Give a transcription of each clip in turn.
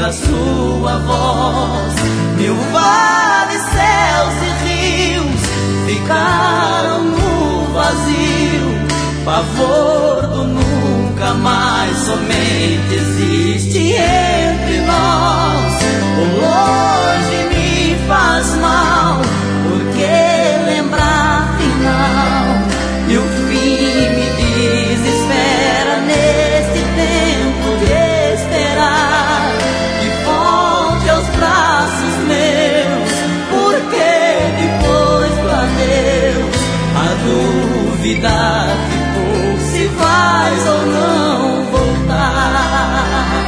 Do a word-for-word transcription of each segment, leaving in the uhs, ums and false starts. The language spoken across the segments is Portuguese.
a sua voz. Mil vales, céus e rios ficaram no vazio. Pavor do nunca mais somente existe entre nós. O longe me faz mal, porque lembrar final. E o fim me desespera neste tempo de esperar que volte aos braços meus, porque depois do adeus a dúvida ficou se vais ou não voltar.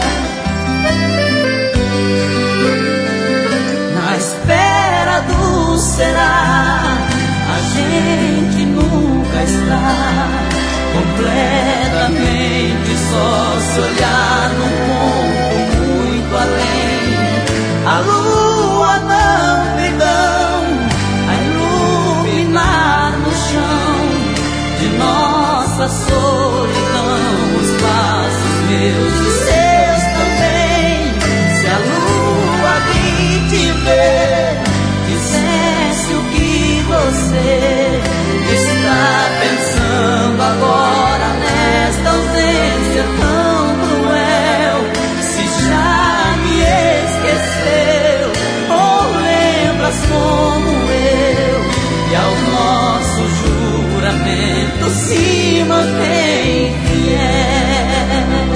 Na espera do será, a gente nunca está completamente só, se olhar num ponto muito além. A lua da amplidão a iluminar no chão de nossa solidão os passos meus e seus também. Se a lua vir te ver, dissesse o que você está pensando agora nesta ausência tão cruel. Se já me esqueceu ou lembras como eu, e ao nosso juramento se mantém fiel.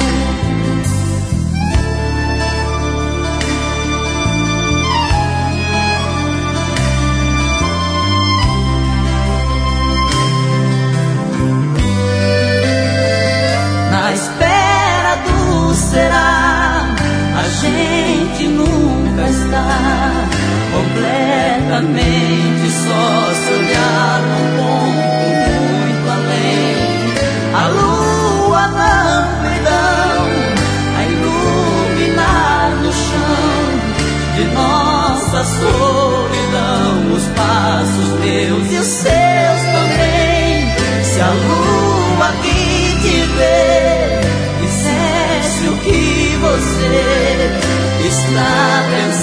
Na espera do será, a gente nunca está completamente só, se olhar num ponto muito além. A lua na amplidão a iluminar no chão de nossa solidão os passos meus e os seus também. Se a lua aqui te ver, dissesse o que você está pensando